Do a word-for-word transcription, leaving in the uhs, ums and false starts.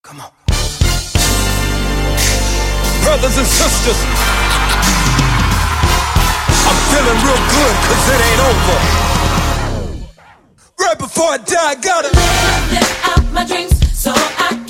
Come on. Brothers and sisters, I'm feeling real good cause it ain't over. Right before I die, I gotta live out my dreams so I